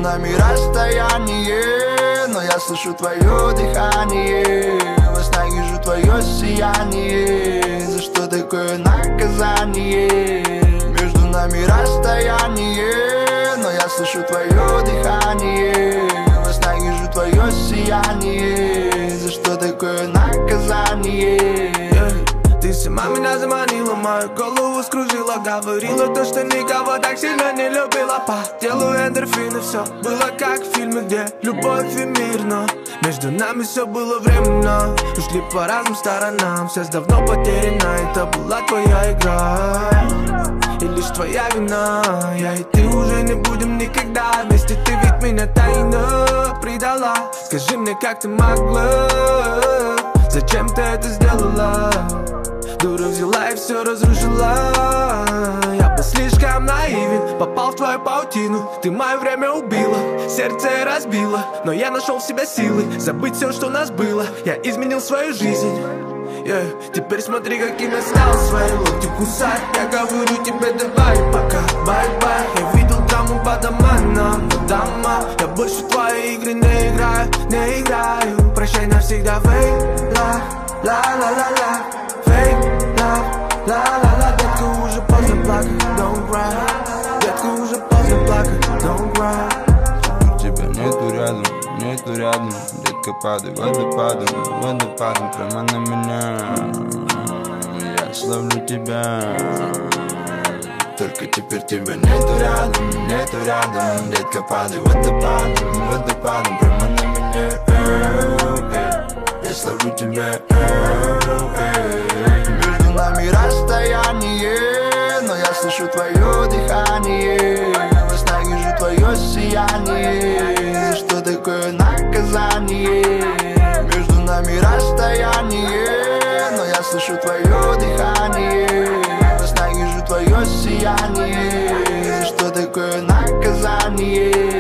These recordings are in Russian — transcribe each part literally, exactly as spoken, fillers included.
нами расстояние, но я слышу твое дыхание. Во снах вижу твое сияние. За что такое наказание? Между нами расстояние, но я слышу твое дыхание. Во снах вижу твое сияние. За что такое наказание? Ты сама меня заманила, мою голову скружила. Говорила то, что никого так сильно не любила. По телу эндорфины, все было как в фильме, где любовь и мир. Но между нами все было временно. Ушли по разным сторонам, связь давно потеряна. Это была твоя игра и лишь твоя вина. Я и ты уже не будем никогда вместе. Ты ведь меня тайно предала. Скажи мне, как ты могла? Зачем ты это сделала? Дура взяла и все разрушила. Я был слишком наивен, попал в твою паутину. Ты мое время убила, сердце разбила. Но я нашел в себе силы забыть все, что у нас было. Я изменил свою жизнь, yeah. Теперь смотри, каким я стал. Свои локти кусать. Я говорю тебе давай пока, бай-бай. Я видел драму по домам, но дома. Я больше в твои игры не играю, не играю. Прощай навсегда, fake love, ла-ла-ла-ла. Fake love, ла-ла-ла. Детка, уже поздно плакать, don't cry. Детка, уже поздно плакать, don't cry. Тебя нету рядом, нету рядом. Детка, падай водопадом, водопадом прямо на меня. Я словлю тебя. Только теперь тебя нету рядом, нету рядом. Детка, падай водопадом, водопадом прямо на меня. Я словлю тебя. Между нами расстояние, но я слышу твое дыхание. Во снах вижу твое сияние. Что такое наказание? Между нами расстояние, но я слышу твое дыхание. Во снах вижу твое сияние. Что такое наказание?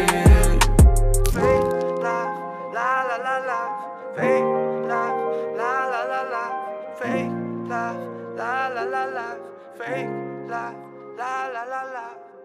Fake love, la la la la. Fake love, la la la la. Fake love, la la la la.